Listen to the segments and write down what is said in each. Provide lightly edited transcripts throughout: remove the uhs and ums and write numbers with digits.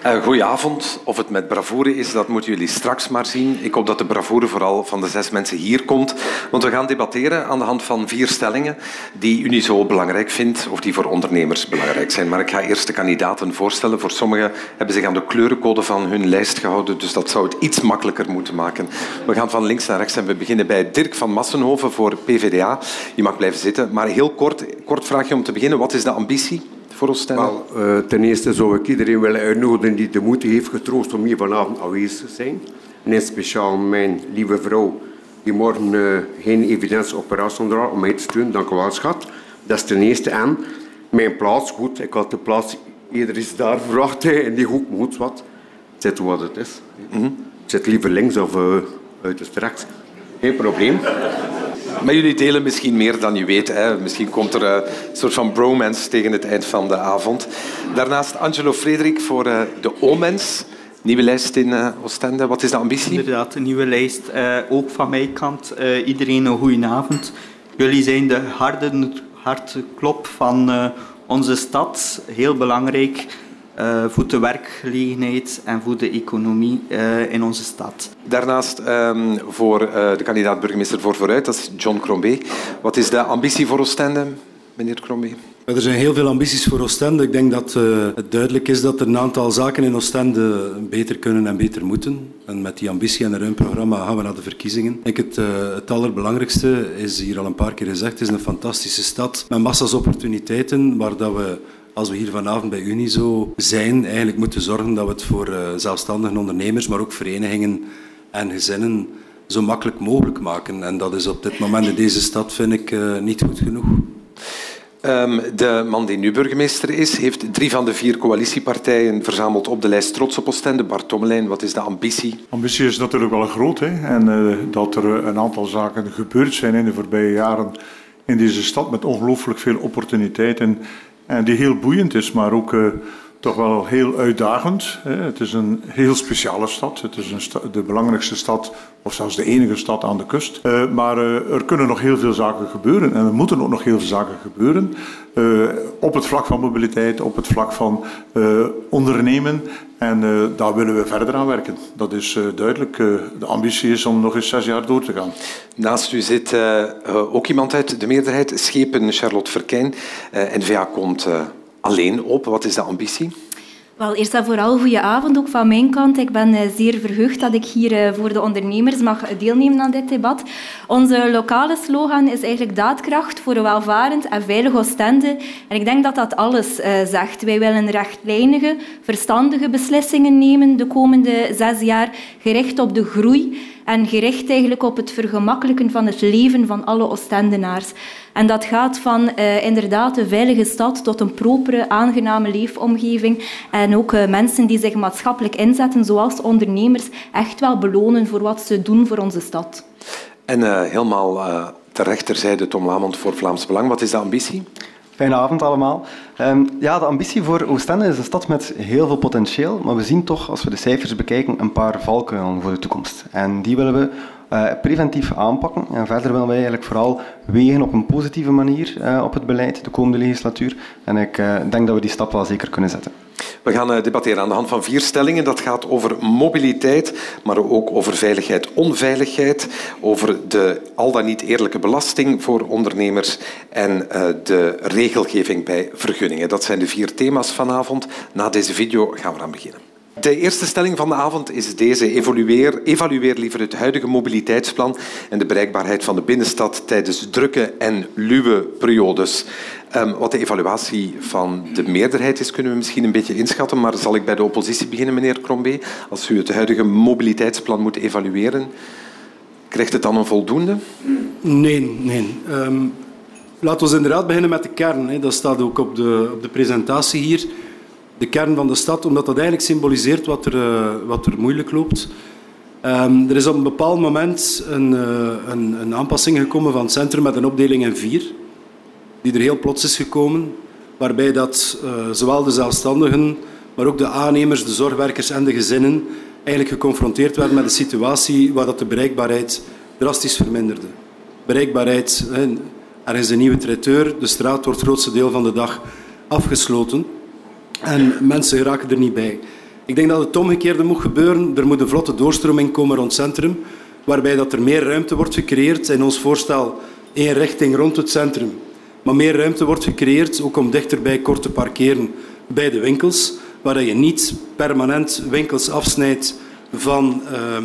Goedenavond. Of het met bravoure is, dat moeten jullie straks maar zien. Ik hoop dat de bravoure vooral van de 6 mensen hier komt. Want we gaan debatteren aan de hand van 4 stellingen die Unizo belangrijk vindt of die voor ondernemers belangrijk zijn. Maar ik ga eerst de kandidaten voorstellen. Voor sommigen hebben zich aan de kleurencode van hun lijst gehouden, dus dat zou het iets makkelijker moeten maken. We gaan van links naar rechts en we beginnen bij Dirk van Massenhoven voor PvdA. Je mag blijven zitten, maar heel kort vraagje om te beginnen. Wat is de ambitie voor Oostende? Ten eerste zou ik iedereen willen uitnodigen die de moed heeft getroost om hier vanavond aanwezig te zijn. En in speciaal mijn lieve vrouw, die morgen geen evidentieoperatie onderhoudt, om mij te steunen. Dank u wel, schat. Dat is ten eerste. En mijn plaats, goed, ik had de plaats eerder eens daar verwacht, in die hoek moet wat. Zit wat het is. Ik zit liever links of uiterst rechts. Geen probleem. Maar jullie delen misschien meer dan je weet. Hè. Misschien komt er een soort van bromance tegen het eind van de avond. Daarnaast Angelo Frederik voor de O-Mens. Nieuwe lijst in Oostende. Wat is de ambitie? Inderdaad, een nieuwe lijst. Ook van mijn kant. Iedereen een goedenavond. Jullie zijn de hartklop van onze stad. Heel belangrijk voor de werkgelegenheid en voor de economie in onze stad. Daarnaast voor de kandidaat burgemeester voor Vooruit, dat is John Crombé. Wat is de ambitie voor Oostende, meneer Crombé? Er zijn heel veel ambities voor Oostende. Ik denk dat het duidelijk is dat er een aantal zaken in Oostende beter kunnen en beter moeten. En met die ambitie en een ruim programma gaan we naar de verkiezingen. Ik denk het allerbelangrijkste is hier al een paar keer gezegd. Het is een fantastische stad met massa's opportuniteiten waar dat we, als we hier vanavond bij Unizo zijn, eigenlijk moeten zorgen dat we het voor zelfstandige ondernemers, maar ook verenigingen en gezinnen zo makkelijk mogelijk maken. En dat is op dit moment in deze stad, vind ik, niet goed genoeg. De man die nu burgemeester is, heeft 3 van de 4 coalitiepartijen verzameld op de lijst Trots op Oostende. Bart Tommelijn, wat is de ambitie? De ambitie is natuurlijk wel groot. Hè? En dat er een aantal zaken gebeurd zijn in de voorbije jaren in deze stad met ongelooflijk veel opportuniteiten. En die heel boeiend is, maar ook toch wel heel uitdagend. Het is een heel speciale stad. Het is de belangrijkste stad, of zelfs de enige stad aan de kust. Maar er kunnen nog heel veel zaken gebeuren. En er moeten ook nog heel veel zaken gebeuren. Op het vlak van mobiliteit, op het vlak van ondernemen. En daar willen we verder aan werken. Dat is duidelijk. De ambitie is om nog eens 6 jaar door te gaan. Naast u zit ook iemand uit de meerderheid, Schepen Charlotte Verkijn. N-VA komt alleen op. Wat is de ambitie? Wel, eerst en vooral goeie avond ook van mijn kant. Ik ben zeer verheugd dat ik hier voor de ondernemers mag deelnemen aan dit debat. Onze lokale slogan is eigenlijk daadkracht voor een welvarend en veilig Oostende. En ik denk dat dat alles zegt. Wij willen rechtlijnige, verstandige beslissingen nemen de komende 6 jaar, gericht op de groei en gericht eigenlijk op het vergemakkelijken van het leven van alle Oostendenaars. En dat gaat van inderdaad een veilige stad tot een propere, aangename leefomgeving. En ook mensen die zich maatschappelijk inzetten, zoals ondernemers, echt wel belonen voor wat ze doen voor onze stad. En helemaal ter rechterzijde Tom Lamont voor Vlaams Belang. Wat is de ambitie? Fijne avond allemaal. De ambitie voor Oostende is een stad met heel veel potentieel, maar we zien toch, als we de cijfers bekijken, een paar valkuilen voor de toekomst. En die willen we preventief aanpakken. En verder willen wij eigenlijk vooral wegen op een positieve manier op het beleid de komende legislatuur. En ik denk dat we die stap wel zeker kunnen zetten. We gaan debatteren aan de hand van 4 stellingen. Dat gaat over mobiliteit, maar ook over veiligheid, onveiligheid, over de al dan niet eerlijke belasting voor ondernemers en de regelgeving bij vergunningen. Dat zijn de 4 thema's vanavond. Na deze video gaan we aan beginnen. De eerste stelling van de avond is deze. Evalueer liever het huidige mobiliteitsplan en de bereikbaarheid van de binnenstad tijdens drukke en luwe periodes. Wat de evaluatie van de meerderheid is, kunnen we misschien een beetje inschatten, maar zal ik bij de oppositie beginnen, meneer Crombé? Als u het huidige mobiliteitsplan moet evalueren, krijgt het dan een voldoende? Nee. Laten we inderdaad beginnen met de kern. Dat staat ook op de presentatie hier. De kern van de stad, omdat dat eigenlijk symboliseert wat er moeilijk loopt. Er is op een bepaald moment een aanpassing gekomen van het centrum met een opdeling in 4, die er heel plots is gekomen, waarbij dat zowel de zelfstandigen, maar ook de aannemers, de zorgwerkers en de gezinnen eigenlijk geconfronteerd werden met een situatie waar dat de bereikbaarheid drastisch verminderde. Bereikbaarheid, er is een nieuwe traiteur, de straat wordt het grootste deel van de dag afgesloten. En mensen geraken er niet bij. Ik denk dat het omgekeerde moet gebeuren. Er moet een vlotte doorstroming komen rond het centrum, waarbij dat er meer ruimte wordt gecreëerd. In ons voorstel 1 richting rond het centrum. Maar meer ruimte wordt gecreëerd, ook om dichterbij kort te parkeren bij de winkels, waar je niet permanent winkels afsnijdt van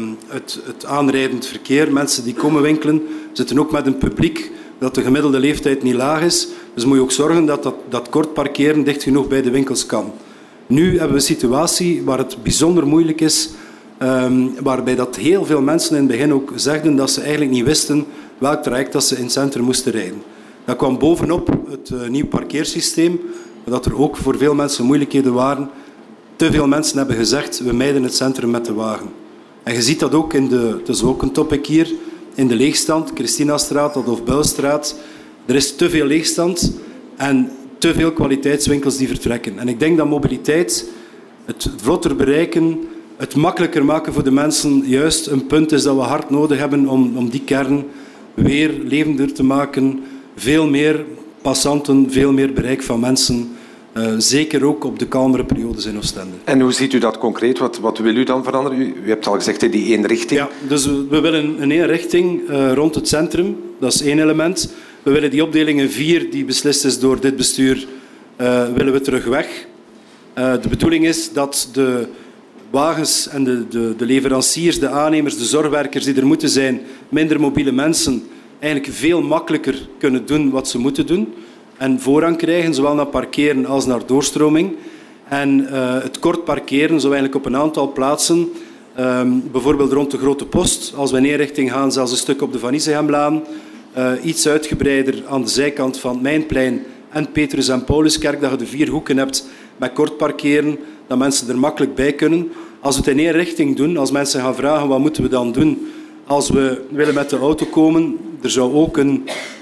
het aanrijdend verkeer. Mensen die komen winkelen zitten ook met een publiek dat de gemiddelde leeftijd niet laag is. Dus moet je ook zorgen dat kort parkeren dicht genoeg bij de winkels kan. Nu hebben we een situatie waar het bijzonder moeilijk is, waarbij dat heel veel mensen in het begin ook zegden dat ze eigenlijk niet wisten welk traject dat ze in het centrum moesten rijden. Dat kwam bovenop het nieuw parkeersysteem, dat er ook voor veel mensen moeilijkheden waren. Te veel mensen hebben gezegd, we mijden het centrum met de wagen. En je ziet dat ook het is ook een topic hier, in de leegstand, Christinastraat, Adolf Builstraat. Er is te veel leegstand en te veel kwaliteitswinkels die vertrekken. En ik denk dat mobiliteit, het vlotter bereiken, het makkelijker maken voor de mensen, juist een punt is dat we hard nodig hebben om die kern weer levender te maken. Veel meer passanten, veel meer bereik van mensen. Zeker ook op de kalmere periodes in Oostende. En hoe ziet u dat concreet? Wat wil u dan veranderen? U hebt al gezegd, die 1 richting. Ja, dus we willen een 1 richting rond het centrum. Dat is 1 element. We willen die opdelingen 4, die beslist is door dit bestuur, willen we terug weg. De bedoeling is dat de wagens en de leveranciers, de aannemers, de zorgwerkers die er moeten zijn, minder mobiele mensen, eigenlijk veel makkelijker kunnen doen wat ze moeten doen. En voorrang krijgen, zowel naar parkeren als naar doorstroming. En het kort parkeren zou eigenlijk op een aantal plaatsen, bijvoorbeeld rond de Grote Post, als we in 1 richting gaan, zelfs een stuk op de Van Issegemlaan, iets uitgebreider aan de zijkant van het Mijnplein en Petrus en Pauluskerk, dat je de 4 hoeken hebt met kort parkeren, dat mensen er makkelijk bij kunnen. Als we het in 1 richting doen, als mensen gaan vragen wat moeten we dan doen, als we willen met de auto komen, er zou ook een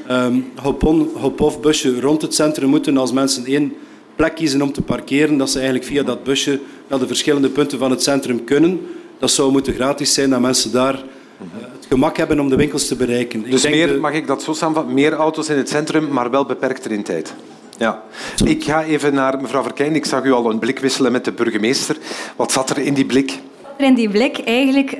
hop-off busje rond het centrum moeten. Als mensen 1 plek kiezen om te parkeren, dat ze eigenlijk via dat busje naar de verschillende punten van het centrum kunnen. Dat zou moeten gratis zijn, dat mensen daar het gemak hebben om de winkels te bereiken. Dus mag ik dat zo samenvatten? Meer auto's in het centrum, maar wel beperkter in tijd. Ja. Ik ga even naar mevrouw Verkijn. Ik zag u al een blik wisselen met de burgemeester. Wat zat er in die blik? In die blik eigenlijk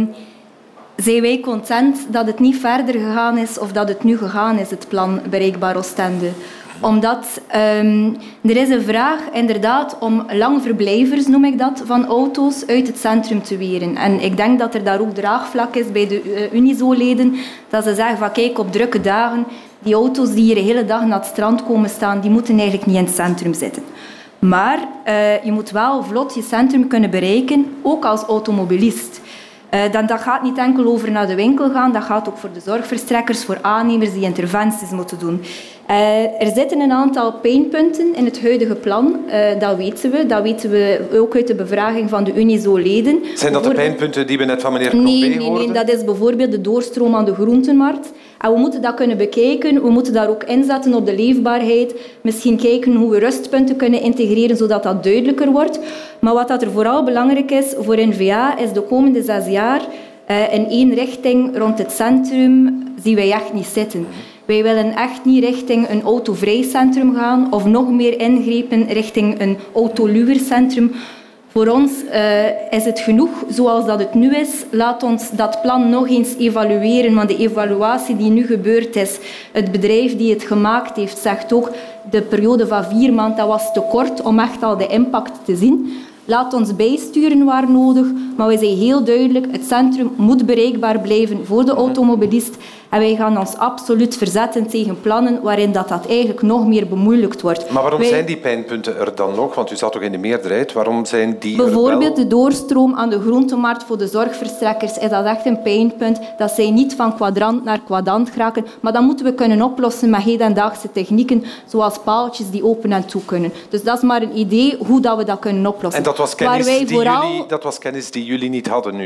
zijn wij content dat het niet verder gegaan is of dat het nu gegaan is, het plan Bereikbaar Oostende. Omdat er is een vraag inderdaad om langverblijvers, noem ik dat, van auto's uit het centrum te weren. En ik denk dat er daar ook draagvlak is bij de Unizo-leden, dat ze zeggen van kijk, op drukke dagen, die auto's die hier de hele dag naar het strand komen staan, die moeten eigenlijk niet in het centrum zitten. Maar je moet wel vlot je centrum kunnen bereiken, ook als automobilist. Dat gaat niet enkel over naar de winkel gaan, dat gaat ook voor de zorgverstrekkers, voor aannemers die interventies moeten doen. Er zitten een aantal pijnpunten in het huidige plan, dat weten we. Dat weten we ook uit de bevraging van de Unizo-leden. Zijn dat de pijnpunten die we net van meneer Knopé hoorden? Nee, dat is bijvoorbeeld de doorstroom aan de groentemarkt. En we moeten dat kunnen bekijken, we moeten daar ook inzetten op de leefbaarheid. Misschien kijken hoe we rustpunten kunnen integreren, zodat dat duidelijker wordt. Maar wat dat er vooral belangrijk is voor N-VA, is de komende 6 jaar in 1 richting rond het centrum zien wij echt niet zitten. Wij willen echt niet richting een autovrij centrum gaan of nog meer ingrepen richting een autoluwer centrum. Voor ons is het genoeg zoals dat het nu is. Laat ons dat plan nog eens evalueren, want de evaluatie die nu gebeurd is, het bedrijf die het gemaakt heeft, zegt ook de periode van 4 maanden, dat was te kort om echt al de impact te zien. Laat ons bijsturen waar nodig, maar wij zijn heel duidelijk, het centrum moet bereikbaar blijven voor de automobilist. En wij gaan ons absoluut verzetten tegen plannen waarin dat eigenlijk nog meer bemoeilijkt wordt. Maar waarom zijn die pijnpunten er dan nog? Want u zat toch in de meerderheid. Waarom zijn die bijvoorbeeld de doorstroom aan de groentemarkt voor de zorgverstrekkers is dat echt een pijnpunt. Dat zij niet van kwadrant naar kwadrant geraken. Maar dat moeten we kunnen oplossen met hedendaagse technieken, zoals paaltjes die open en toe kunnen. Dus dat is maar een idee hoe dat we dat kunnen oplossen. En dat was kennis die jullie niet hadden nu?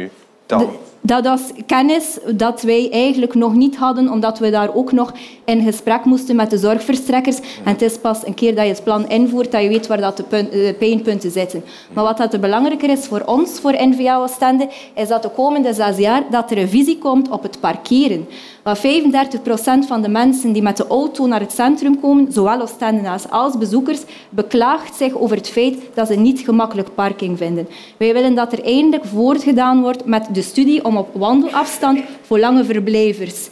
Dat was kennis dat wij eigenlijk nog niet hadden, omdat we daar ook nog in gesprek moesten met de zorgverstrekkers. En het is pas een keer dat je het plan invoert, dat je weet waar dat de pijnpunten zitten. Maar wat dat belangrijker is voor ons, voor N-VA Oostende, is dat de komende 6 jaar dat er een visie komt op het parkeren. Want 35% van de mensen die met de auto naar het centrum komen, zowel Oostendenaars als bezoekers, beklaagt zich over het feit dat ze niet gemakkelijk parking vinden. Wij willen dat er eindelijk voortgedaan wordt met de studie om op wandelafstand voor lange verblijvers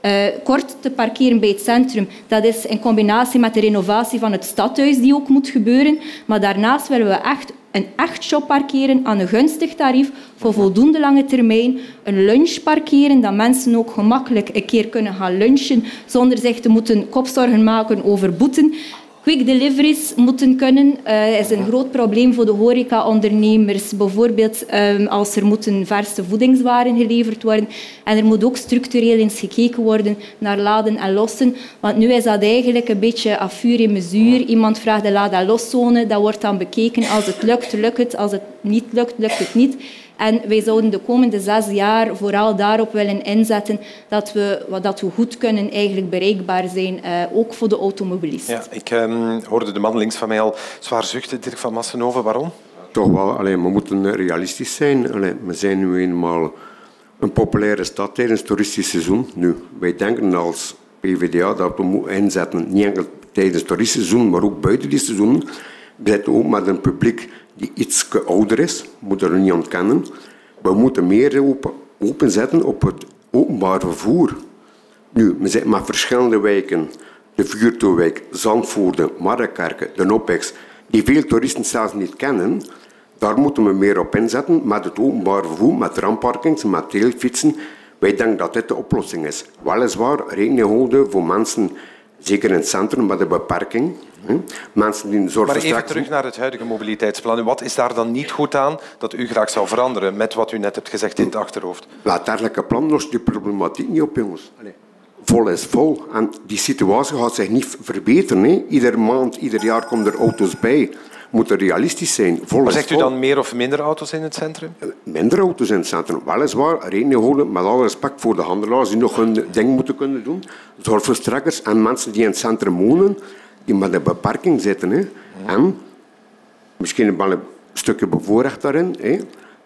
kort te parkeren bij het centrum. Dat is in combinatie met de renovatie van het stadhuis die ook moet gebeuren. Maar daarnaast willen we een echt shop parkeren aan een gunstig tarief voor voldoende lange termijn. Een lunch parkeren, dat mensen ook gemakkelijk een keer kunnen gaan lunchen zonder zich te moeten kopzorgen maken over boeten. Quick deliveries moeten kunnen. Is een groot probleem voor de horeca-ondernemers. Bijvoorbeeld als er moeten verse voedingswaren geleverd worden. En er moet ook structureel eens gekeken worden naar laden en lossen. Want nu is dat eigenlijk een beetje à fur et mesure. Iemand vraagt de laad- en loszone. Dat wordt dan bekeken. Als het lukt, lukt het. Als het niet lukt, lukt het niet. En wij zouden de komende 6 jaar vooral daarop willen inzetten dat we goed kunnen eigenlijk bereikbaar zijn, ook voor de automobilist. Ja, ik hoorde de man links van mij al zwaar zuchten, Dirk van Massenhoven. Waarom? Toch wel, we moeten realistisch zijn. We zijn nu eenmaal een populaire stad tijdens het toeristisch seizoen. Nu, wij denken als PvdA dat we moeten inzetten, niet enkel tijdens het toeristisch seizoen, maar ook buiten die seizoen. We zitten ook met een publiek die iets ouder is, moeten we niet ontkennen. We moeten meer openzetten op het openbaar vervoer. Nu, we zitten met verschillende wijken. De Vuurtoewijk, Zandvoorde, Marrenkerke, de Nopex, die veel toeristen zelfs niet kennen. Daar moeten we meer op inzetten met het openbaar vervoer, met tramparkings, met deelfietsen. Wij denken dat dit de oplossing is. Weliswaar rekening houden voor mensen, zeker in het centrum, met een beperking. Mensen die maar even terug naar het huidige mobiliteitsplan. Wat is daar dan niet goed aan dat u graag zou veranderen met wat u net hebt gezegd in het achterhoofd? Het dergelijke plan lost die problematiek niet op, jongens. Vol is vol. En die situatie gaat zich niet verbeteren. Hè. Iedere maand, ieder jaar komen er auto's bij. Moeten realistisch zijn. Maar zegt u dan meer of minder auto's in het centrum? Minder auto's in het centrum. Weliswaar, rekening houden met alle respect voor de handelaars die nog hun ding moeten kunnen doen. Zorgverstrekkers en mensen die in het centrum wonen, die met een beperking zitten. Hè. En misschien wel een stukje bevoorrecht daarin. Hè.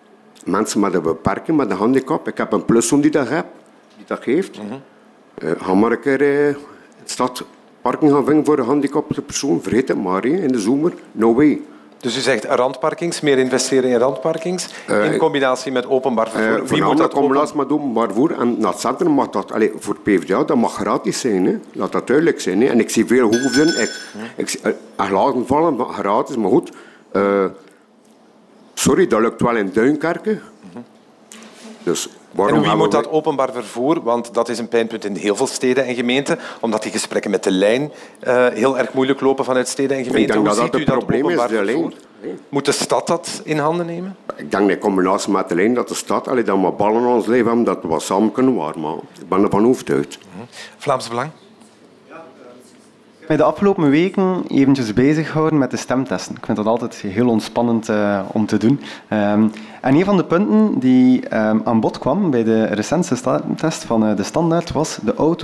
Mensen met een beperking, met een handicap. Ik heb een pluszoon die dat geeft. Ga maar een keer in de stad parking gaan vinden voor een gehandicapte persoon. Vergeet het maar, hè, in de zomer. No way. Dus u zegt randparkings, meer investeren in randparkings, in combinatie met openbaar vervoer. Wie moet dat combinatie met openbaar vervoer? En naar het centrum mag dat, voor PvdA, dat mag gratis zijn. Hè. Laat dat duidelijk zijn. Hè. En ik zie veel hoofden, laten vallen, maar gratis, maar goed. Sorry, dat lukt wel in Duinkerke. Dus en wie moet dat openbaar vervoer? Want dat is een pijnpunt in heel veel steden en gemeenten, omdat die gesprekken met de lijn heel erg moeilijk lopen vanuit steden en gemeenten. Ik denk Hoe dat dat het probleem is, de lijn. Moet de stad dat in handen nemen? Ik denk in combinatie met de lijn dat de stad, dat we ballen aan ons leven hebben, dat we wat samen kunnen waarmaken. Ik ben ervan overtuigd. Vlaams Belang? mij de afgelopen weken eventjes bezig houden met de stemtesten. Ik vind dat altijd heel ontspannend om te doen. En een van de punten die aan bod kwam bij de recente stemtest van de standaard was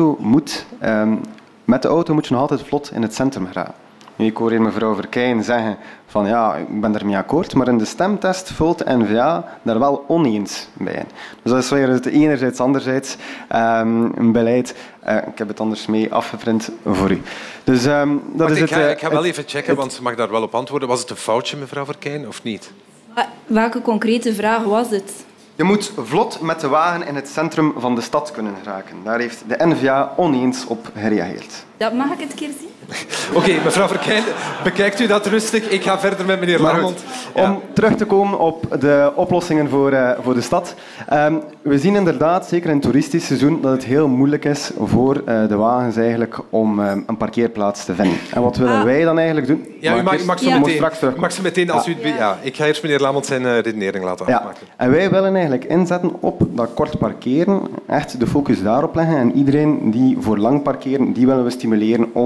met de auto moet je nog altijd vlot in het centrum geraken. Nu, ik hoor hier mevrouw Verkeyen zeggen van ja, ik ben ermee akkoord, maar in de stemtest vult de N-VA daar wel oneens bij. Dus dat is weer het enerzijds, anderzijds een beleid. Ik heb het anders mee afgeprint voor u. Dus, dat is ik ga wel even checken, want ze mag daar wel op antwoorden. Was het een foutje, mevrouw Verkeyen, of niet? Welke concrete vraag was het? Je moet vlot met de wagen in het centrum van de stad kunnen geraken. Daar heeft de N-VA oneens op gereageerd. Dat mag ik het keer zien? Oké, mevrouw Verkeyen, bekijkt u dat rustig. Ik ga verder met meneer Lamont. Om terug te komen op de oplossingen voor de stad. We zien inderdaad, zeker in het toeristisch seizoen, dat het heel moeilijk is voor de wagens eigenlijk om een parkeerplaats te vinden. En wat willen wij dan eigenlijk doen? Ja, u mag ze meteen als u... Ja, ik ga eerst meneer Lamont zijn redenering laten afmaken. En wij willen eigenlijk inzetten op dat kort parkeren, echt de focus daarop leggen. En iedereen die voor lang parkeren, die willen we stimuleren om naar die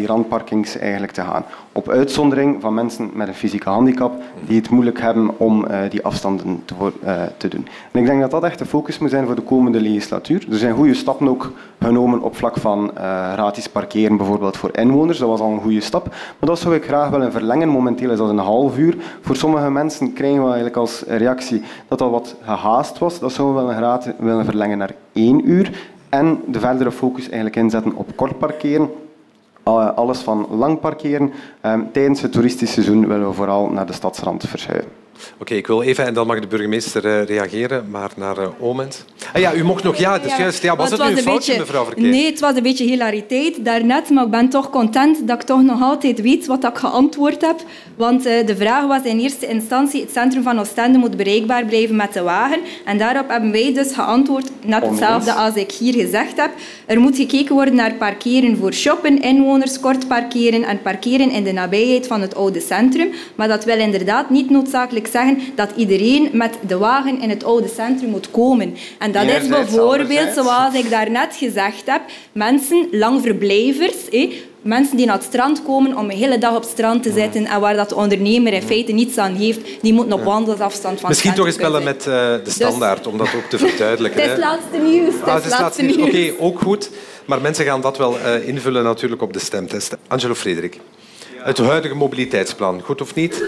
die randparkings eigenlijk te gaan. Op uitzondering van mensen met een fysieke handicap die het moeilijk hebben om die afstanden te doen. En ik denk dat dat echt de focus moet zijn voor de komende legislatuur. Er zijn goede stappen ook genomen op vlak van gratis parkeren, bijvoorbeeld voor inwoners. Dat was al een goede stap. Maar dat zou ik graag willen verlengen. Momenteel is dat een half uur. Voor sommige mensen krijgen we eigenlijk als reactie dat dat wat gehaast was. Dat zouden we willen verlengen naar 1 uur. En de verdere focus eigenlijk inzetten op kort parkeren. Alles van lang parkeren. Tijdens het toeristisch seizoen willen we vooral naar de stadsrand verschuiven. Oké, ik wil even, en dan mag de burgemeester reageren, maar naar Omens. Ja, u mocht nog, ja, dat is juist. Ja, was het nu een foutje, mevrouw Verkeer? Nee, het was een beetje hilariteit daarnet, maar ik ben toch content dat ik toch nog altijd weet wat ik geantwoord heb. Want de vraag was in eerste instantie, het centrum van Oostende moet bereikbaar blijven met de wagen. En daarop hebben wij dus geantwoord, net hetzelfde als ik hier gezegd heb. Er moet gekeken worden naar parkeren voor shoppen, inwoners, kort parkeren en parkeren in de nabijheid van het oude centrum. Maar dat wil inderdaad niet noodzakelijk zeggen dat iedereen met de wagen in het oude centrum moet komen. En dat is bijvoorbeeld, zoals ik daarnet gezegd heb, mensen, langverblijvers, mensen die naar het strand komen om een hele dag op het strand te zitten en waar dat de ondernemer in feite niets aan heeft, die moeten op wandelsafstand van misschien toch eens bellen met de standaard, om dat ook te verduidelijken. Het is het laatste nieuws. Het is laatste nieuws. Oké, ook goed. Maar mensen gaan dat wel invullen natuurlijk op de stemtest. Angelo Frederik, het huidige mobiliteitsplan, goed of niet?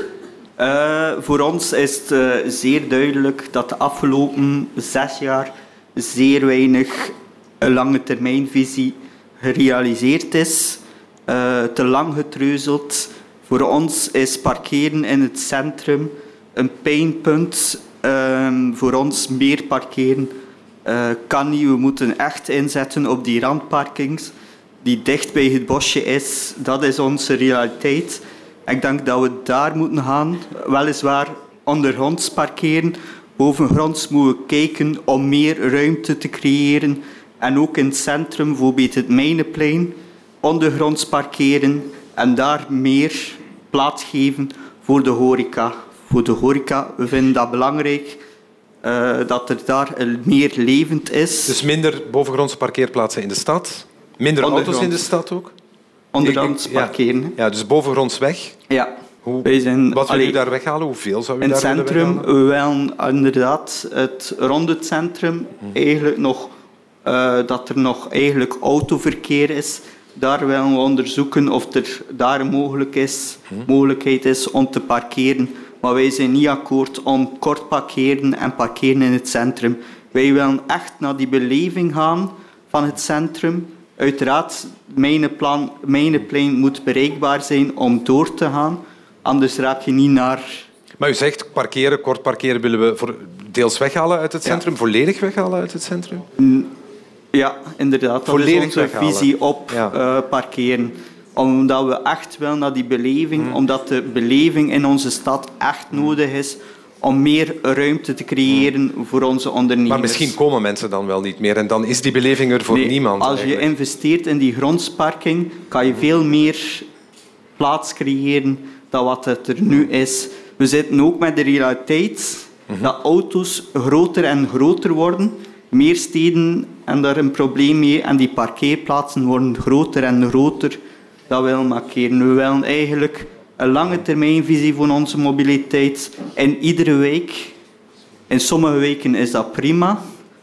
Voor ons is het zeer duidelijk dat de afgelopen 6 jaar zeer weinig lange termijnvisie gerealiseerd is. Te lang getreuzeld. Voor ons is parkeren in het centrum een pijnpunt. Voor ons meer parkeren kan niet. We moeten echt inzetten op die randparkings die dicht bij het bosje is. Dat is onze realiteit. Ik denk dat we daar moeten gaan. Weliswaar ondergronds parkeren. Bovengronds moeten we kijken om meer ruimte te creëren. En ook in het centrum, bijvoorbeeld het Mijnenplein, ondergronds parkeren en daar meer plaats geven voor de horeca. Voor de horeca, we vinden dat belangrijk, dat er daar meer levend is. Dus minder bovengrondse parkeerplaatsen in de stad? Minder auto's in de stad ook? Ondergronds parkeren. Ja, dus bovengronds weg? Ja. Wat wil u daar weghalen? Hoeveel zou u daar willen weghalen? In het centrum, we willen inderdaad rond het centrum eigenlijk nog, dat er nog eigenlijk autoverkeer is. Daar willen we onderzoeken of er daar een mogelijkheid is om te parkeren. Maar wij zijn niet akkoord om kort parkeren en parkeren in het centrum. Wij willen echt naar die beleving gaan van het centrum. Uiteraard, Mijnenplein moet bereikbaar zijn om door te gaan. Anders raak je niet naar... Maar u zegt, kort parkeren willen we deels weghalen uit het centrum, volledig weghalen uit het centrum? Ja, inderdaad. Dat is onze visie op parkeren. Omdat we echt wel naar die beleving, omdat de beleving in onze stad echt nodig is om meer ruimte te creëren voor onze ondernemers. Maar misschien komen mensen dan wel niet meer en dan is die beleving er voor niemand. Als je investeert in die grondsparking, kan je veel meer plaats creëren dan wat het er nu is. We zitten ook met de realiteit dat auto's groter en groter worden. Meer steden hebben daar een probleem mee en die parkeerplaatsen worden groter en groter. Dat willen we markeren. We willen eigenlijk een lange termijnvisie voor onze mobiliteit. In iedere week, in sommige weken is dat prima.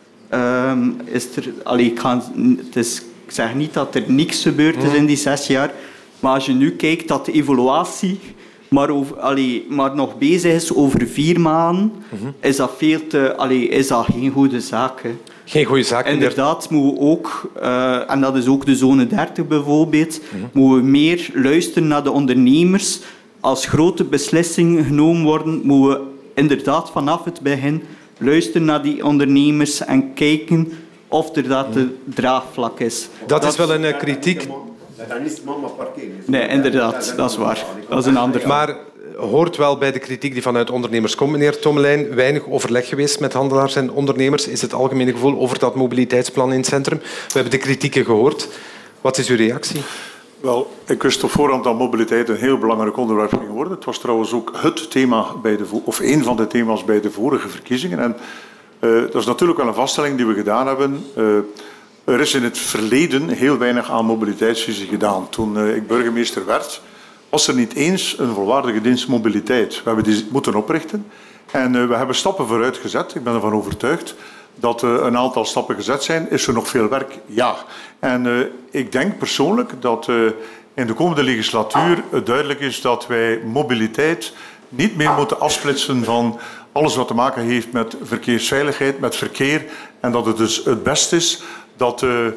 Ik zeg niet dat er niks gebeurd is in die 6 jaar, maar als je nu kijkt dat de evaluatie maar nog bezig is over 4 maanden, is dat is dat geen goede zaak. Hè. Geen goede zaak. Inderdaad, moeten we ook, en dat is ook de zone 30 bijvoorbeeld, moeten we meer luisteren naar de ondernemers. Als grote beslissingen genomen worden, moeten we inderdaad vanaf het begin luisteren naar die ondernemers en kijken of er dat draagvlak is. Dat is wel een kritiek. Dan is mama parkeren. Nee, inderdaad, dat is waar. Dat is een ander. Maar hoort wel bij de kritiek die vanuit ondernemers komt. Meneer Tommelijn, weinig overleg geweest met handelaars en ondernemers. Is het algemene gevoel over dat mobiliteitsplan in het centrum? We hebben de kritieken gehoord. Wat is uw reactie? Wel, ik wist op voorhand dat mobiliteit een heel belangrijk onderwerp ging worden. Het was trouwens ook het thema of een van de thema's bij de vorige verkiezingen. En dat is natuurlijk wel een vaststelling die we gedaan hebben. Er is in het verleden heel weinig aan mobiliteitsvisie gedaan. Toen ik burgemeester werd, was er niet eens een volwaardige dienst mobiliteit. We hebben die moeten oprichten en we hebben stappen vooruit gezet. Ik ben ervan overtuigd dat een aantal stappen gezet zijn. Is er nog veel werk? Ja. En ik denk persoonlijk dat in de komende legislatuur het duidelijk is dat wij mobiliteit niet meer moeten afsplitsen van alles wat te maken heeft met verkeersveiligheid, met verkeer. En dat het dus het beste is dat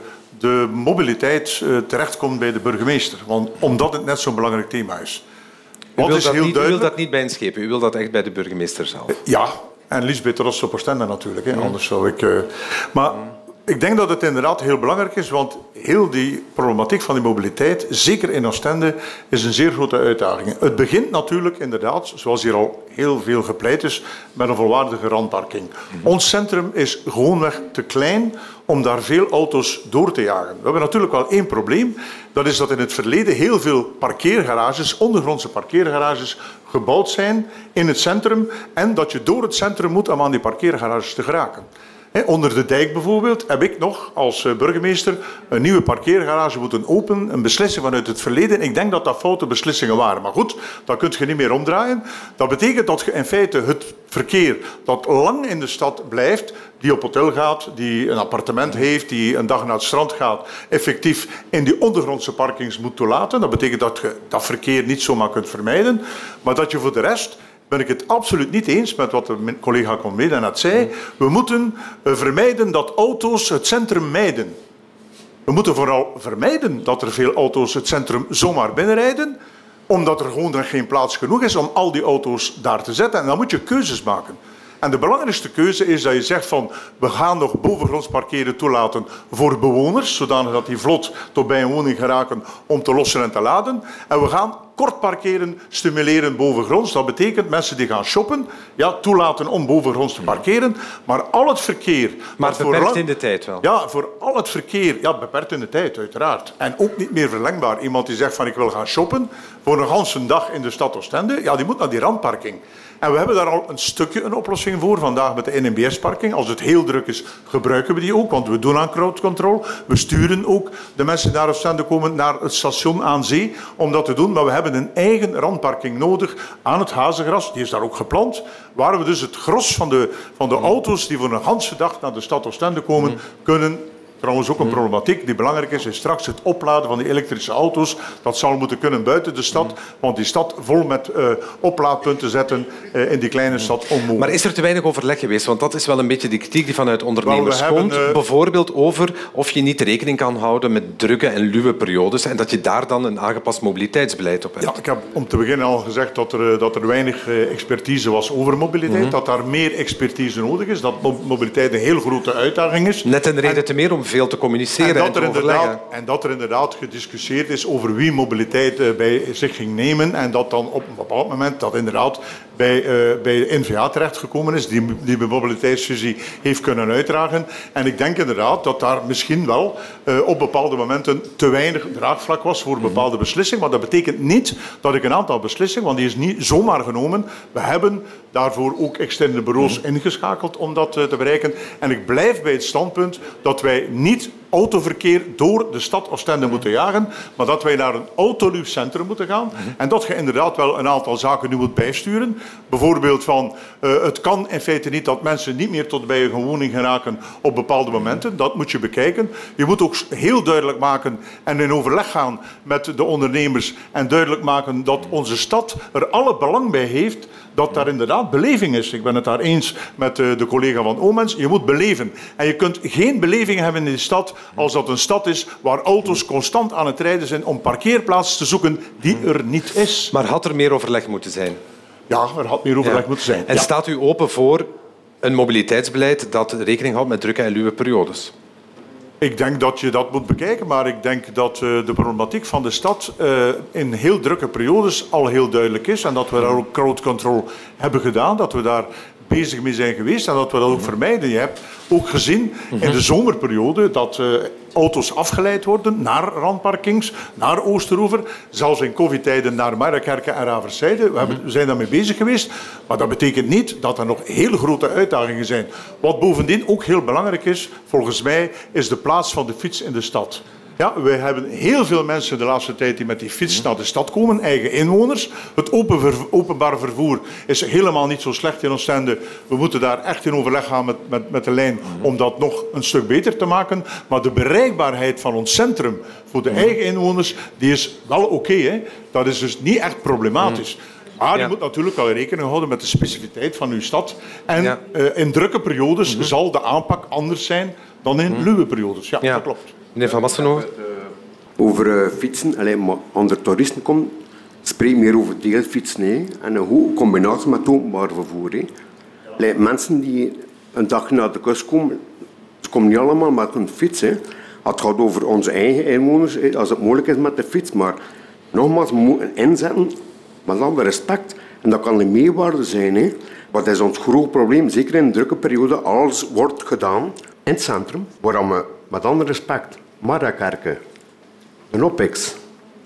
de mobiliteit terechtkomt bij de burgemeester. Want omdat het net zo'n belangrijk thema is. U wilt dat niet bij een schepen, u wilt dat echt bij de burgemeester zelf. Ja, en Lisbeth Ross-Oostende natuurlijk. Hè. Anders zou ik... Maar ik denk dat het inderdaad heel belangrijk is, want heel die problematiek van die mobiliteit, zeker in Oostende, is een zeer grote uitdaging. Het begint natuurlijk inderdaad, zoals hier al heel veel gepleit is, met een volwaardige randparking. Ons centrum is gewoonweg te klein om daar veel auto's door te jagen. We hebben natuurlijk wel één probleem. Dat is dat in het verleden heel veel parkeergarages, ondergrondse parkeergarages, gebouwd zijn in het centrum en dat je door het centrum moet om aan die parkeergarages te geraken. Onder de dijk bijvoorbeeld heb ik nog als burgemeester een nieuwe parkeergarage moeten openen. Een beslissing vanuit het verleden. Ik denk dat dat foute beslissingen waren. Maar goed, dat kun je niet meer omdraaien. Dat betekent dat je in feite het verkeer dat lang in de stad blijft, die op hotel gaat, die een appartement heeft, die een dag naar het strand gaat, effectief in die ondergrondse parkings moet toelaten. Dat betekent dat je dat verkeer niet zomaar kunt vermijden. Maar dat je voor de rest... ben ik het absoluut niet eens met wat mijn collega Conway net zei. We moeten vermijden dat auto's het centrum mijden. We moeten vooral vermijden dat er veel auto's het centrum zomaar binnenrijden, omdat er gewoon geen plaats genoeg is om al die auto's daar te zetten. En dan moet je keuzes maken. En de belangrijkste keuze is dat je zegt van we gaan nog bovengronds parkeren toelaten voor bewoners, zodanig dat die vlot tot bij een woning geraken om te lossen en te laden. En we gaan kort parkeren stimuleren bovengronds. Dat betekent mensen die gaan shoppen, ja, toelaten om bovengronds te parkeren. Maar al het verkeer... Maar beperkt in de tijd wel. Ja, voor al het verkeer... Ja, beperkt in de tijd, uiteraard. En ook niet meer verlengbaar. Iemand die zegt van ik wil gaan shoppen voor een ganse dag in de stad Oostende, ja, die moet naar die randparking. En we hebben daar al een stukje een oplossing voor, vandaag met de NMBS-parking. Als het heel druk is, gebruiken we die ook, want we doen aan crowd control. We sturen ook de mensen die naar Oostende komen naar het station aan zee om dat te doen. Maar we hebben een eigen randparking nodig aan het Hazengras. Die is daar ook gepland. Waar we dus het gros van de auto's die voor een ganse dag naar de stad Oostende komen, kunnen... Trouwens ook een problematiek die belangrijk is straks het opladen van die elektrische auto's. Dat zal moeten kunnen buiten de stad, want die stad vol met oplaadpunten zetten in die kleine stad onmogelijk. Maar is er te weinig overleg geweest? Want dat is wel een beetje de kritiek die vanuit ondernemers komt. Bijvoorbeeld over of je niet rekening kan houden met drukke en luwe periodes en dat je daar dan een aangepast mobiliteitsbeleid op hebt. Ja, ik heb om te beginnen al gezegd dat er weinig expertise was over mobiliteit. Dat daar meer expertise nodig is. Dat mobiliteit een heel grote uitdaging is. Net een reden te meer om veel te communiceren en te overleggen. En dat er inderdaad gediscussieerd is over wie mobiliteit bij zich ging nemen en dat dan op een bepaald moment dat inderdaad bij de NVA terechtgekomen is, die de mobiliteitsvisie heeft kunnen uitdragen. En ik denk inderdaad dat daar misschien wel op bepaalde momenten te weinig draagvlak was voor bepaalde beslissingen. Maar dat betekent niet dat ik een aantal beslissingen, want die is niet zomaar genomen. We hebben daarvoor ook externe bureaus ingeschakeld om dat te bereiken. En ik blijf bij het standpunt dat wij niet autoverkeer door de stad Oostende moeten jagen, maar dat wij naar een autoluw centrum moeten gaan. En dat je inderdaad wel een aantal zaken nu moet bijsturen. Bijvoorbeeld van, het kan in feite niet dat mensen niet meer tot bij een woning geraken op bepaalde momenten. Dat moet je bekijken. Je moet ook heel duidelijk maken en in overleg gaan met de ondernemers en duidelijk maken dat onze stad er alle belang bij heeft dat daar inderdaad beleving is. Ik ben het daar eens met de collega van Omens. Je moet beleven. En je kunt geen beleving hebben in de stad als dat een stad is waar auto's constant aan het rijden zijn om parkeerplaats te zoeken die er niet is. Maar had er meer overleg moeten zijn? Ja, er had meer overleg moeten zijn. En staat u open voor een mobiliteitsbeleid dat rekening houdt met drukke en luwe periodes? Ik denk dat je dat moet bekijken, maar ik denk dat de problematiek van de stad in heel drukke periodes al heel duidelijk is en dat we daar ook crowd control hebben gedaan, dat we daar bezig mee zijn geweest en dat we dat ook vermijden. Je hebt ook gezien in de zomerperiode dat auto's afgeleid worden naar randparkings, naar Oosteroever, zelfs in COVID-tijden naar Markerken en Raverszijde. We zijn daarmee bezig geweest, maar dat betekent niet dat er nog hele grote uitdagingen zijn. Wat bovendien ook heel belangrijk is, volgens mij, is de plaats van de fiets in de stad. Ja, wij hebben heel veel mensen de laatste tijd die met die fiets naar de stad komen, eigen inwoners. Het openbaar vervoer is helemaal niet zo slecht in Oostende. We moeten daar echt in overleg gaan met de lijn om dat nog een stuk beter te maken. Maar de bereikbaarheid van ons centrum voor de eigen inwoners, die is wel oké. Dat is dus niet echt problematisch. Maar je moet natuurlijk wel rekening houden met de specificiteit van uw stad. En in drukke periodes zal de aanpak anders zijn dan in luwe periodes. Ja, dat klopt. Meneer Van Massenhoven? Over fietsen, maar onder toeristen komt, spreek meer over deelfietsen en een goede combinatie met openbaar vervoer. Mensen die een dag naar de kust komen, ze komen niet allemaal met hun fiets. Het gaat over onze eigen inwoners, als het mogelijk is met de fiets. Maar nogmaals, we moeten inzetten met alle respect. En dat kan een meerwaarde zijn. Wat is ons groot probleem, zeker in een drukke periode, alles wordt gedaan in het centrum, waarom we met alle respect Markerken, een Opix,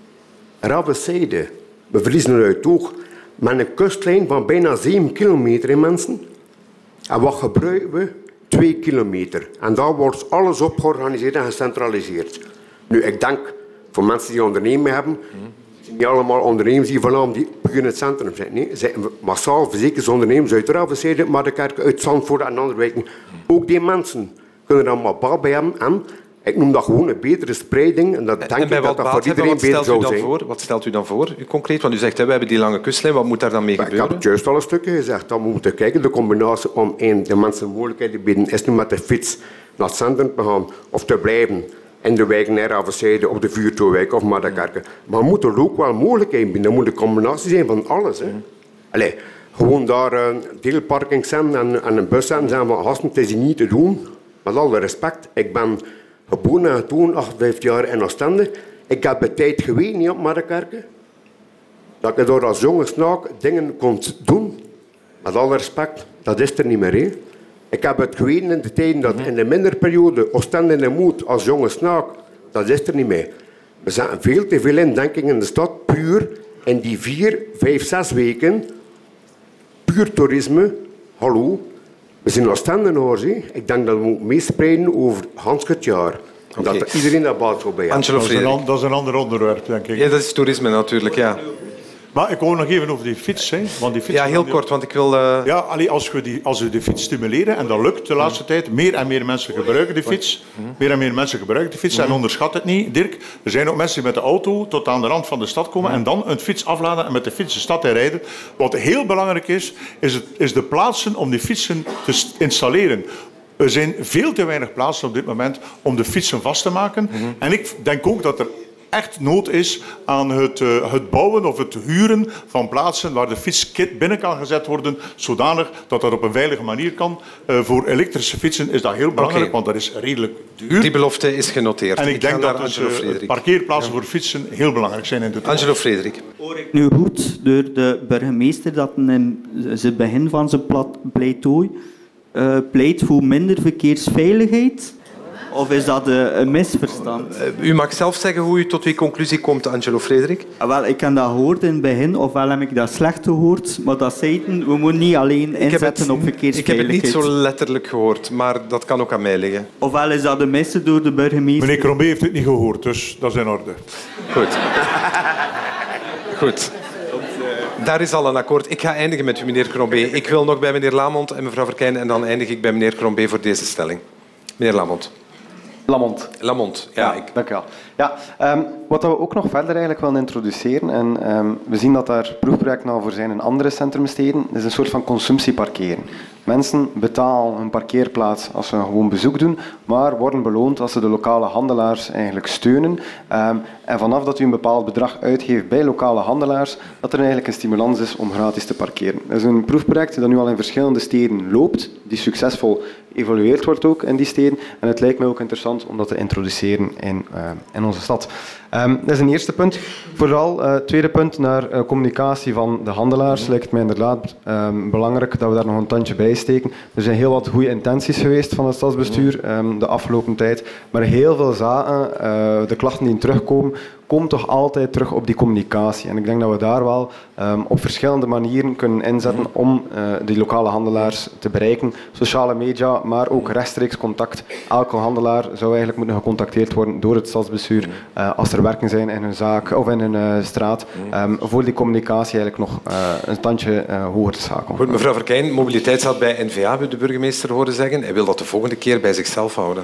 Raverszijde, we verliezen het uit het oog met een kustlijn van bijna 7 kilometer in mensen. En wat gebruiken we? 2 kilometer. En daar wordt alles op georganiseerd en gecentraliseerd. Nu, ik denk, voor mensen die ondernemingen hebben, zijn niet allemaal ondernemers die vanavond die puur in het centrum zijn. Nee, zijn massaal verzekeringsondernemers uit Raverszijde, Markerken, uit Zandvoort en andere wijken. Ook die mensen kunnen er allemaal baat bij hebben en ik noem dat gewoon een betere spreiding. En dat denk ik dat voor iedereen beter zou zijn. Wat stelt u dan voor, concreet? Want u zegt, we hebben die lange kustlijn, wat moet daar dan mee gebeuren? Ik heb het juist al een stukje gezegd. Dan moeten we kijken, de combinatie om de mensen de mogelijkheid te bieden, is nu met de fiets naar het centrum te gaan of te blijven in de wijk naar Raverszijde of de Vuurtoewijk of Markerken. Maar we moeten er ook wel mogelijkheden bieden. Dat moet een combinatie zijn van alles. Allee, gewoon daar een deelparking zetten en een bus zetten en zeggen van gasten, het is hier niet te doen. Met alle respect, ik ben geboren en getogen, 58 jaar in Oostende. Ik heb de tijd geweten op Markerken. Dat ik door als jonge snaak dingen kon doen. Met alle respect, dat is er niet meer. Ik heb het geweten in de tijden dat in de minderperiode Oostende in de moed als jonge snaak, dat is er niet meer. We zetten veel te veel in, denk ik, in de stad, puur in die 4, 5, 6 weken. Puur toerisme, hallo. We zijn Oostendenaars. Ik denk dat we moeten meespreiden over Hans het jaar. Okay. Dat iedereen daar baat voor bij heeft. Dat is een ander onderwerp, denk ik. Ja, dat is toerisme natuurlijk, ja. Maar ik wou nog even over die fiets. Want die fiets ja, heel kort, want ik wil... Ja, als we de fiets stimuleren, en dat lukt de laatste tijd, meer en meer mensen gebruiken de fiets. Meer en meer mensen gebruiken de fiets. En onderschat het niet, Dirk. Er zijn ook mensen die met de auto tot aan de rand van de stad komen en dan een fiets afladen en met de fiets de stad in rijden. Wat heel belangrijk is de plaatsen om die fietsen te installeren. Er zijn veel te weinig plaatsen op dit moment om de fietsen vast te maken. En ik denk ook dat er echt nood is aan het bouwen of het huren van plaatsen waar de fiets binnen kan gezet worden, zodanig dat dat op een veilige manier kan. Voor elektrische fietsen is dat heel belangrijk, want dat is redelijk duur. Die belofte is genoteerd. En ik denk dat parkeerplaatsen voor fietsen heel belangrijk zijn in de toekomst. Angelo Frederik. Hoor ik nu goed door de burgemeester dat in het begin van zijn pleidooi pleit voor minder verkeersveiligheid? Of is dat een misverstand? U mag zelf zeggen hoe u tot die conclusie komt, Angelo Frederik. Wel, ik heb dat gehoord in het begin, ofwel heb ik dat slecht gehoord, maar dat zeiden, we moeten niet alleen inzetten op verkeersveiligheid. Ik heb het niet zo letterlijk gehoord, maar dat kan ook aan mij liggen. Ofwel is dat een missen door de burgemeester? Meneer Crombé heeft het niet gehoord, dus dat is in orde. Goed. Goed. Daar is al een akkoord. Ik ga eindigen met u, meneer Crombé. Ik wil nog bij meneer Lamont en mevrouw Verkijn en dan eindig ik bij meneer Crombé voor deze stelling. Meneer Lamont. Lamont, ja. Dank u wel. Ja, wat we ook nog verder eigenlijk willen introduceren, en we zien dat daar proefprojecten al voor zijn in andere centrumsteden, is een soort van consumptieparkeren. Mensen betalen een parkeerplaats als ze een gewoon bezoek doen, maar worden beloond als ze de lokale handelaars eigenlijk steunen. En vanaf dat u een bepaald bedrag uitgeeft bij lokale handelaars, dat er eigenlijk een stimulans is om gratis te parkeren. Dat is een proefproject dat nu al in verschillende steden loopt, die succesvol evalueerd wordt ook in die steden. En het lijkt mij ook interessant om dat te introduceren in onze stad. Dat is een eerste punt. Vooral tweede punt naar communicatie van de handelaars. Lijkt het mij inderdaad belangrijk dat we daar nog een tandje bij steken. Er zijn heel wat goede intenties geweest van het stadsbestuur de afgelopen tijd. Maar heel veel zaken, de klachten die terugkomen, komen toch altijd terug op die communicatie. En ik denk dat we daar wel op verschillende manieren kunnen inzetten om die lokale handelaars te bereiken. Sociale media, maar ook rechtstreeks contact. Elke handelaar zou eigenlijk moeten gecontacteerd worden door het stadsbestuur als er werken zijn in hun zaak of in hun straat, voor die communicatie eigenlijk nog een tandje hoger te schakelen. Goed, mevrouw Verkeyen, mobiliteit staat bij N-VA, hebben we de burgemeester horen zeggen. Hij wil dat de volgende keer bij zichzelf houden.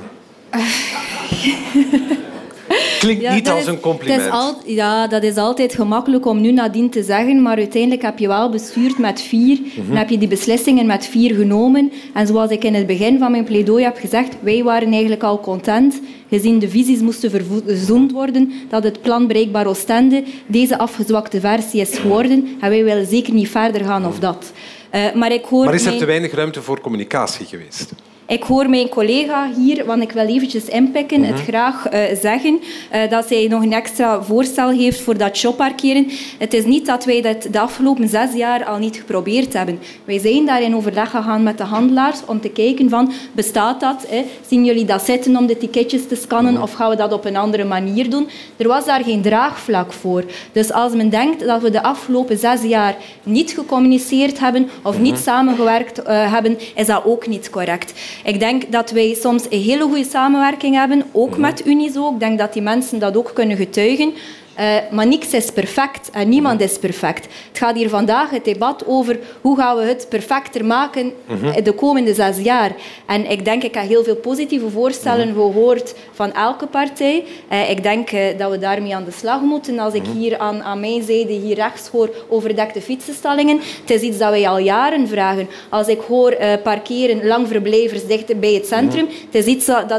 Klinkt niet als een compliment. Dat is altijd gemakkelijk om nu nadien te zeggen, maar uiteindelijk heb je wel bestuurd met 4. En heb je die beslissingen met 4 genomen. En zoals ik in het begin van mijn pleidooi heb gezegd, wij waren eigenlijk al content, gezien de visies moesten verzoend worden, dat het plan Bereikbaar Oostende deze afgezwakte versie is geworden. En wij willen zeker niet verder gaan of dat. Maar is er te weinig ruimte voor communicatie geweest? Ik hoor mijn collega hier, want ik wil eventjes inpikken, het graag zeggen, dat zij nog een extra voorstel heeft voor dat shopparkeren. Het is niet dat wij dat de afgelopen 6 jaar al niet geprobeerd hebben. Wij zijn daar in overleg gegaan met de handelaars om te kijken van, bestaat dat? Zien jullie dat zitten om de ticketjes te scannen of gaan we dat op een andere manier doen? Er was daar geen draagvlak voor. Dus als men denkt dat we de afgelopen 6 jaar niet gecommuniceerd hebben of niet samengewerkt hebben, is dat ook niet correct. Ik denk dat wij soms een hele goede samenwerking hebben, ook met Unizo. Ik denk dat die mensen dat ook kunnen getuigen. Maar niks is perfect en niemand is perfect. Het gaat hier vandaag het debat over hoe gaan we het perfecter maken de komende 6 jaar. En ik denk, ik heb heel veel positieve voorstellen gehoord van elke partij. Ik denk dat we daarmee aan de slag moeten. Als ik hier aan mijn zijde hier rechts hoor overdekte fietsenstallingen, het is iets dat wij al jaren vragen. Als ik hoor parkeren langverblijvers dicht bij het centrum, het is iets dat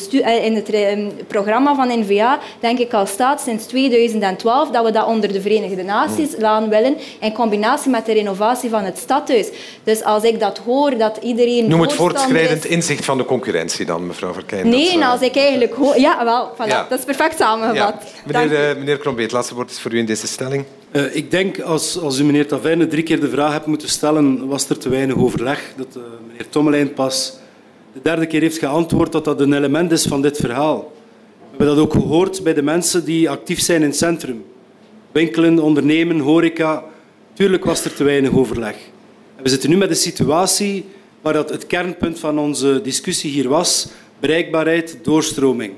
in het programma van N-VA, denk ik, al staat sinds 2012, dat we dat onder de Verenigde Naties laan willen, in combinatie met de renovatie van het stadhuis. Dus als ik dat hoor, dat iedereen... Noem het voortschrijdend inzicht van de concurrentie dan, mevrouw Verkeyen. Nee, als ik eigenlijk hoor... Ja, wel, voilà, ja. Dat is perfect samengevat. Ja. Meneer Krombe, het laatste woord is voor u in deze stelling. Ik denk, als u meneer Taveirne 3 keer de vraag hebt moeten stellen, was er te weinig overleg. Dat meneer Tommelijn pas de 3e keer heeft geantwoord dat dat een element is van dit verhaal. We hebben dat ook gehoord bij de mensen die actief zijn in het centrum. Winkelen, ondernemen, horeca. Tuurlijk was er te weinig overleg. En we zitten nu met een situatie waar dat het kernpunt van onze discussie hier was, bereikbaarheid, doorstroming.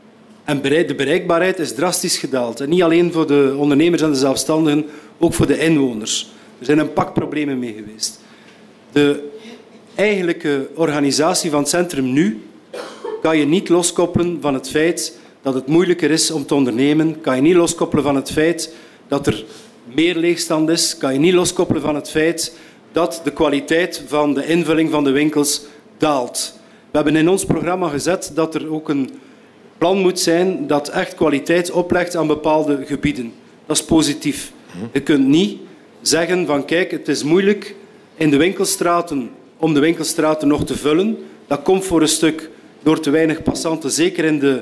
En de bereikbaarheid is drastisch gedaald. En niet alleen voor de ondernemers en de zelfstandigen, ook voor de inwoners. Er zijn een pak problemen mee geweest. De eigenlijke organisatie van het centrum nu kan je niet loskoppelen van het feit dat het moeilijker is om te ondernemen. Kan je niet loskoppelen van het feit dat er meer leegstand is. Kan je niet loskoppelen van het feit dat de kwaliteit van de invulling van de winkels daalt. We hebben in ons programma gezet dat er ook een plan moet zijn dat echt kwaliteit oplegt aan bepaalde gebieden. Dat is positief. Je kunt niet zeggen van kijk, het is moeilijk in de winkelstraten om de winkelstraten nog te vullen. Dat komt voor een stuk door te weinig passanten, zeker in de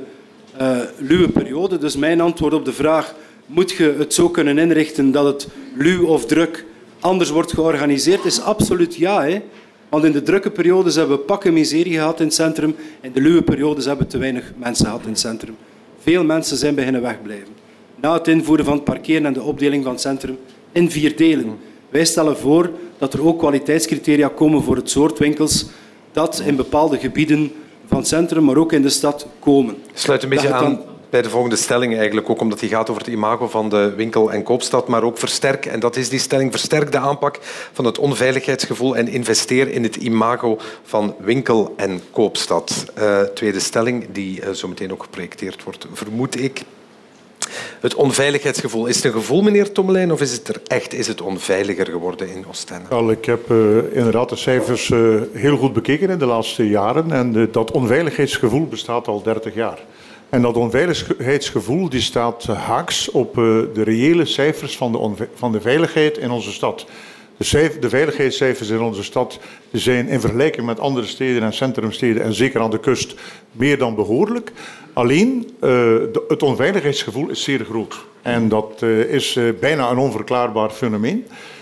luwe periode. Dus mijn antwoord op de vraag, moet je het zo kunnen inrichten dat het luw of druk anders wordt georganiseerd, is absoluut ja. Hè? Want in de drukke periodes hebben we pakken miserie gehad in het centrum. In de luwe periodes hebben we te weinig mensen gehad in het centrum. Veel mensen zijn beginnen wegblijven. Na het invoeren van het parkeren en de opdeling van het centrum in 4 delen. Wij stellen voor dat er ook kwaliteitscriteria komen voor het soort winkels dat in bepaalde gebieden van het centrum, maar ook in de stad komen. Sluit een beetje aan bij de volgende stelling eigenlijk, ook omdat die gaat over het imago van de winkel- en koopstad, maar ook versterk, en dat is die stelling, versterk de aanpak van het onveiligheidsgevoel en investeer in het imago van winkel- en koopstad. Tweede stelling, die zo meteen ook geprojecteerd wordt, vermoed ik. Het onveiligheidsgevoel. Is het een gevoel, meneer Tommelijn, of is het onveiliger geworden in Oostende? Wel, ik heb inderdaad de cijfers heel goed bekeken in de laatste jaren. En dat onveiligheidsgevoel bestaat al 30 jaar. En dat onveiligheidsgevoel die staat haaks op de reële cijfers van de veiligheid in onze stad. De veiligheidscijfers in onze stad zijn in vergelijking met andere steden en centrumsteden, en zeker aan de kust, meer dan behoorlijk. Alleen het onveiligheidsgevoel is zeer groot. En dat is bijna een onverklaarbaar fenomeen.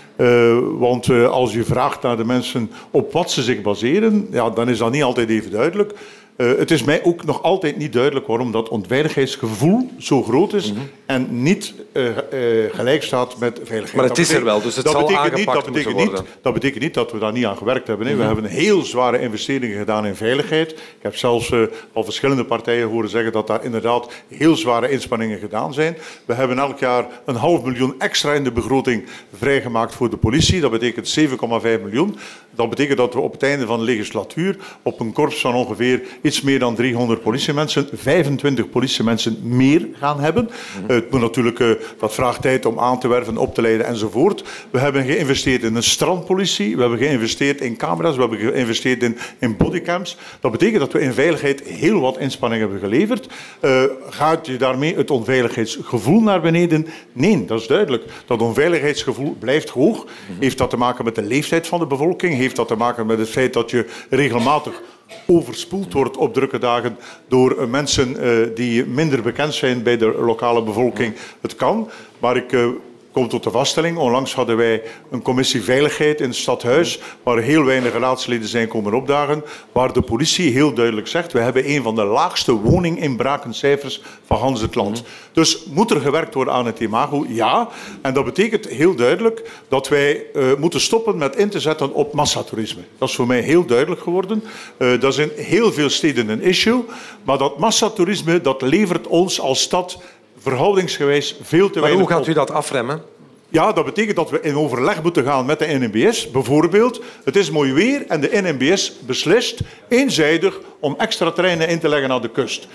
Want als je vraagt naar de mensen op wat ze zich baseren, ja, dan is dat niet altijd even duidelijk. Het is mij ook nog altijd niet duidelijk waarom dat onveiligheidsgevoel zo groot is en niet gelijk staat met veiligheid. Maar het is er wel, dus het zal aangepakt moeten worden. Dat betekent niet dat we daar niet aan gewerkt hebben. We hebben heel zware investeringen gedaan in veiligheid. Ik heb zelfs al verschillende partijen horen zeggen dat daar inderdaad heel zware inspanningen gedaan zijn. We hebben elk jaar 500.000 extra in de begroting vrijgemaakt voor de politie. Dat betekent 7,5 miljoen. Dat betekent dat we op het einde van de legislatuur op een korps van ongeveer iets meer dan 300 politiemensen, 25 politiemensen meer gaan hebben. Het moet natuurlijk, dat vraagt tijd om aan te werven, op te leiden enzovoort. We hebben geïnvesteerd in een strandpolitie, we hebben geïnvesteerd in camera's, we hebben geïnvesteerd in bodycams. Dat betekent dat we in veiligheid heel wat inspanningen hebben geleverd. Gaat je daarmee het onveiligheidsgevoel naar beneden? Nee, dat is duidelijk. Dat onveiligheidsgevoel blijft hoog. Heeft dat te maken met de leeftijd van de bevolking? Heeft dat te maken met het feit dat je regelmatig overspoeld wordt op drukke dagen door mensen die minder bekend zijn bij de lokale bevolking? Het kan, maar ik kom tot de vaststelling. Onlangs hadden wij een commissie veiligheid in het stadhuis, waar heel weinig raadsleden zijn komen opdagen, waar de politie heel duidelijk zegt, we hebben een van de laagste woninginbrakencijfers van Hans het land. Dus moet er gewerkt worden aan het imago? Ja. En dat betekent heel duidelijk dat wij moeten stoppen met in te zetten op massatoerisme. Dat is voor mij heel duidelijk geworden. Dat is in heel veel steden een issue. Maar dat massatoerisme, dat levert ons als stad verhoudingsgewijs veel te weinig op. Maar hoe gaat u dat afremmen? Ja, dat betekent dat we in overleg moeten gaan met de NMBS. Bijvoorbeeld, het is mooi weer en de NMBS beslist eenzijdig om extra treinen in te leggen aan de kust.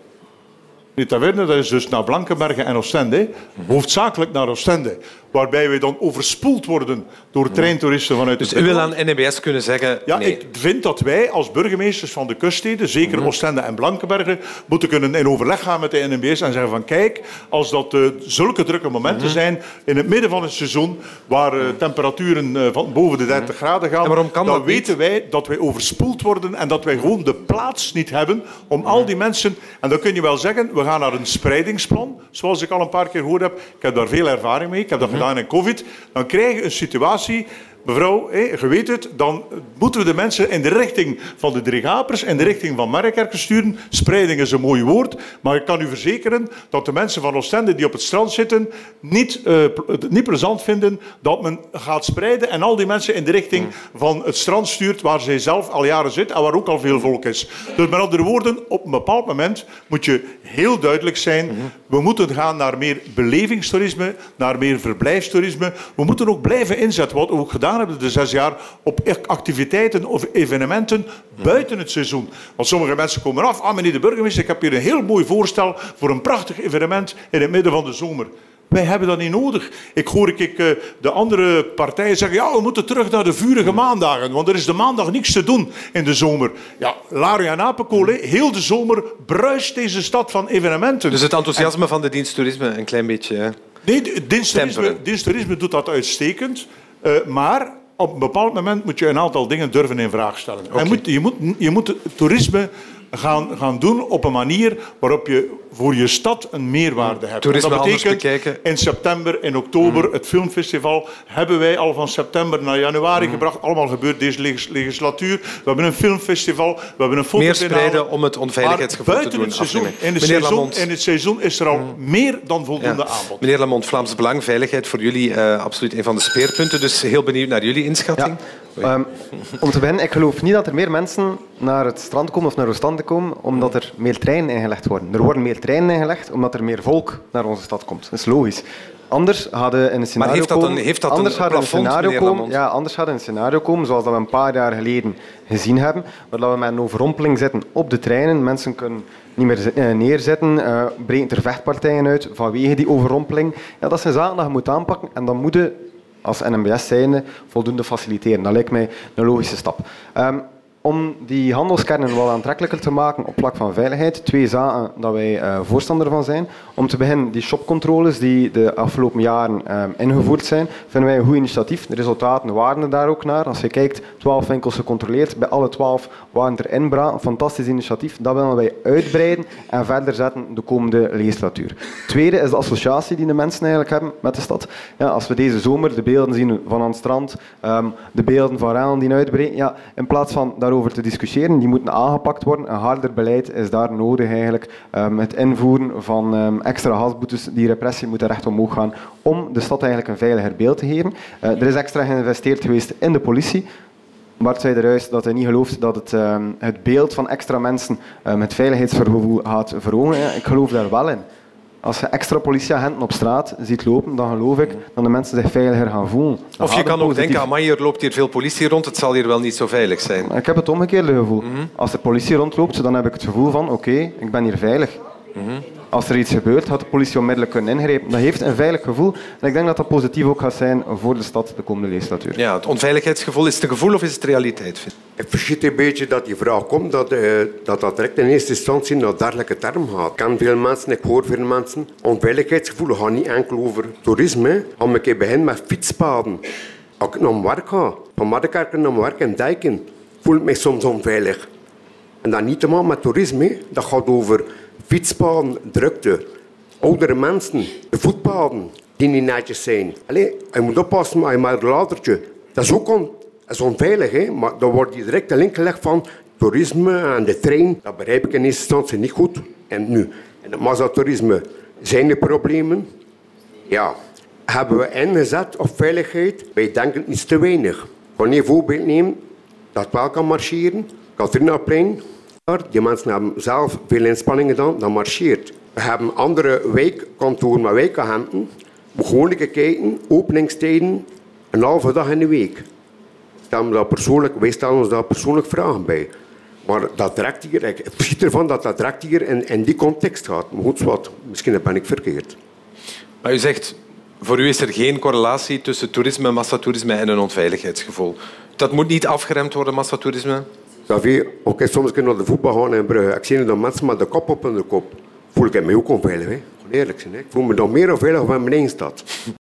Die taverne, dat is dus naar Blankenberge en Oostende, hoofdzakelijk naar Oostende, waarbij we dan overspoeld worden door treintoeristen vanuit dus het buitenland. Dus u wil aan NMBS kunnen zeggen ja, nee. Ik vind dat wij als burgemeesters van de kuststeden, zeker Oostende en Blankenberge, moeten kunnen in overleg gaan met de NMBS en zeggen van kijk, als dat zulke drukke momenten zijn in het midden van het seizoen, waar temperaturen van boven de 30 graden gaan, dan weten wij dat wij overspoeld worden en dat wij gewoon de plaats niet hebben om al die mensen, en dan kun je wel zeggen, we gaan naar een spreidingsplan, zoals ik al een paar keer gehoord heb. Ik heb daar veel ervaring mee, ik heb dat gedaan in COVID. Dan krijg je een situatie, mevrouw, je weet het, dan moeten we de mensen in de richting van de Drie-Gapers, in de richting van Markerken sturen. Spreiding is een mooi woord, maar ik kan u verzekeren dat de mensen van Oostende die op het strand zitten niet plezant vinden dat men gaat spreiden en al die mensen in de richting van het strand stuurt waar zij zelf al jaren zit en waar ook al veel volk is. Dus met andere woorden, op een bepaald moment moet je heel duidelijk zijn, we moeten gaan naar meer belevingstoerisme, naar meer verblijfstoerisme. We moeten ook blijven inzetten, wat we ook gedaan hebben de 6 jaar, op activiteiten of evenementen buiten het seizoen. Want sommige mensen komen af, meneer de burgemeester, ik heb hier een heel mooi voorstel voor een prachtig evenement in het midden van de zomer. Wij hebben dat niet nodig. Ik hoor de andere partijen zeggen, ja, we moeten terug naar de vurige maandagen, want er is de maandag niks te doen in de zomer. Ja, Laria en Apenkool, heel de zomer bruist deze stad van evenementen. Dus het enthousiasme van de diensttoerisme een klein beetje... Nee, diensttoerisme doet dat uitstekend, maar op een bepaald moment moet je een aantal dingen durven in vraag stellen. Okay. Je moet toerisme gaan doen op een manier waarop je voor je stad een meerwaarde hebt. Toerisme dat betekent bekijken. In september, in oktober, het filmfestival hebben wij al van september naar januari gebracht. Allemaal gebeurt deze legislatuur. We hebben een filmfestival, we hebben een fotofinale. Meer spreiden om het onveiligheidsgevoel te doen afnemen. In het seizoen is er al meer dan voldoende aanbod. Meneer Lamont, Vlaams Belang, veiligheid voor jullie absoluut een van de speerpunten. Dus heel benieuwd naar jullie inschatting. Ja. Om te beginnen, ik geloof niet dat er meer mensen naar het strand komen of naar Oostende komen omdat er meer treinen ingelegd worden. Er worden meer treinen ingelegd omdat er meer volk naar onze stad komt. Dat is logisch. Anders hadden in een scenario heeft dat een scenario komen zoals dat we een paar jaar geleden gezien hebben, waar we met een overrompeling zitten op de treinen. Mensen kunnen niet meer neerzitten, breken er vechtpartijen uit vanwege die overrompeling. Ja, dat zijn zaken die je moet aanpakken en dan moet je als NMBS zijnde voldoende faciliteren. Dat lijkt mij een logische stap. Om die handelskernen wel aantrekkelijker te maken op vlak van veiligheid, 2 zaken dat wij voorstander van zijn. Om te beginnen, die shopcontroles die de afgelopen jaren ingevoerd zijn, vinden wij een goed initiatief. De resultaten waren daar ook naar. Als je kijkt, 12 winkels gecontroleerd, bij alle 12 waren er inbraken. Een fantastisch initiatief. Dat willen wij uitbreiden en verder zetten de komende legislatuur. Tweede is de associatie die de mensen eigenlijk hebben met de stad. Ja, als we deze zomer de beelden zien van aan het strand, de beelden van rellen die uitbreken, ja, in plaats van daarover te discussiëren, die moeten aangepakt worden. Een harder beleid is daar nodig eigenlijk. Het invoeren van extra gasboetes, die repressie moet er echt omhoog gaan om de stad eigenlijk een veiliger beeld te geven. Er is extra geïnvesteerd geweest in de politie. Bart zei eruit dat hij niet gelooft dat het beeld van extra mensen het veiligheidsgevoel gaat verhogen. Ja, ik geloof daar wel in. Als je extra politieagenten op straat ziet lopen, dan geloof ik dat de mensen zich veiliger gaan voelen. Of je kan ook denken, amai, er loopt hier veel politie rond, het zal hier wel niet zo veilig zijn. Ik heb het omgekeerde gevoel. Als er politie rondloopt, dan heb ik het gevoel van, oké, ik ben hier veilig. Als er iets gebeurt, had de politie onmiddellijk kunnen ingrijpen. Dat heeft een veilig gevoel. En ik denk dat dat positief ook gaat zijn voor de stad de komende legislatuur. Ja, het onveiligheidsgevoel, is het een gevoel of is het realiteit? Ik verschiet een beetje dat die vraag komt, dat direct in eerste instantie naar dergelijke term gaat. Ik ken veel mensen, ik hoor veel mensen. Onveiligheidsgevoel gaat niet enkel over toerisme. Als ik een begin met fietspaden. Als ik naar mijn werk ga, van Mardenkerken naar mijn werk in Dijken, voel ik mij soms onveilig. En dat niet te maken met toerisme, dat gaat over fietspaden, drukte, oudere mensen, de voetpaden die niet netjes zijn. Allee, je moet oppassen met een ladertje. Dat is ook onveilig, hè? Maar dan wordt die direct de link gelegd van toerisme en de trein. Dat begrijp ik in eerste instantie niet goed. En nu, in het massatoerisme zijn er problemen. Ja, hebben we ingezet op veiligheid? Wij denken iets te weinig. Ik kan een voorbeeld nemen dat wel kan marcheren. Kathrinaplein. Die mensen hebben zelf veel inspanningen gedaan, dat marcheert. We hebben andere wijkkantoren met wijkagenten. We gewoon kijken, openingstijden, een halve dag in de week. Wij stellen ons daar persoonlijk vragen bij. Maar dat direct hier, ik schiet ervan dat dat direct hier in die context gaat. Maar goed, wat, misschien ben ik verkeerd. Maar u zegt, voor u is er geen correlatie tussen toerisme, massatoerisme en een onveiligheidsgevoel. Dat moet niet afgeremd worden, massatoerisme? Soms kunnen we naar de voetbal gaan in Brugge. Ik zie dan mensen met de kop op hun kop. Voel ik mij ook onveilig. Hè? Eerlijk zijn. Hè? Ik voel me dan meer onveilig dan in mijn eigen stad.